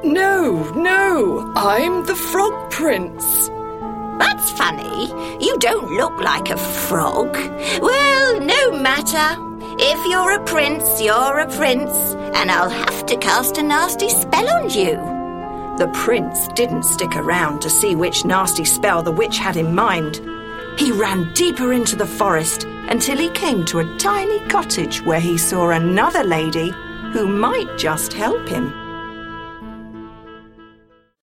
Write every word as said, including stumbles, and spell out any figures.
No, no, I'm the Frog Prince. That's funny. You don't look like a frog. Well, no matter. If you're a prince, you're a prince, and I'll have to cast a nasty spell on you. The prince didn't stick around to see which nasty spell the witch had in mind. He ran deeper into the forest until he came to a tiny cottage where he saw another lady who might just help him.